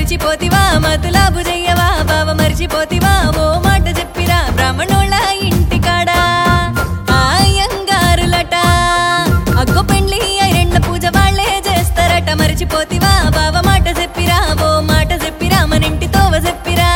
మర్చిపోతివా మతులాబు చెయ్యవా బావ మర్చిపోతివా ఓ మాట చెప్పిరా బ్రాహ్మణోళ్ళ ఇంటికాడ అయ్యంగారులట అగ్గో పెండ్లి ఐరెండ్ల పూజ వాళ్ళే చేస్తారట మర్చిపోతివా బావ మాట చెప్పిరా ఓ మాట చెప్పిరా మన ఇంటి తోవ చెప్పిరా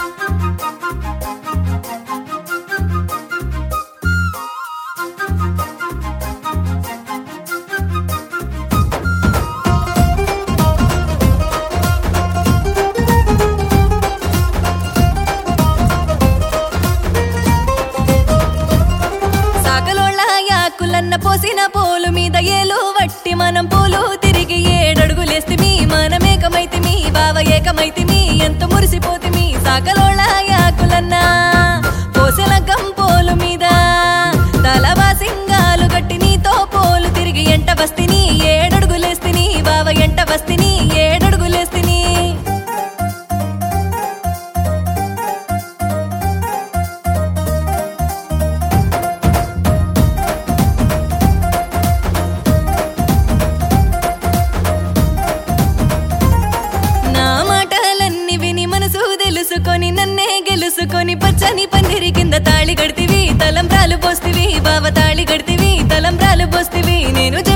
కులన్న పోసిన పోలు మీద ఏలు వట్టి మనం పూలు తిరిగి ఏడడుగులేస్తిమి మనమేకమైతిమి బావ ఏకమైతిమి ఎంత మురిసిపోతిమి సాకలోళ్ళ యాకులన్న పోసిన గంపోలు మీద తలవా సింగాలు గట్టి నీతో పోలు తిరిగి ఎంట వస్తిని ఏడడుగులేస్తిని బావ ఎంట వస్తిని ఏడడుగులేస్తిని తెలుసుకొని నన్నే గెలుసుకొని పచ్చని పందిరి కింద తాళి గడితివి తలంబ్రాలు పోస్తివి బావ తాళి గడితివి తలంబ్రాలు పోస్తివి నేను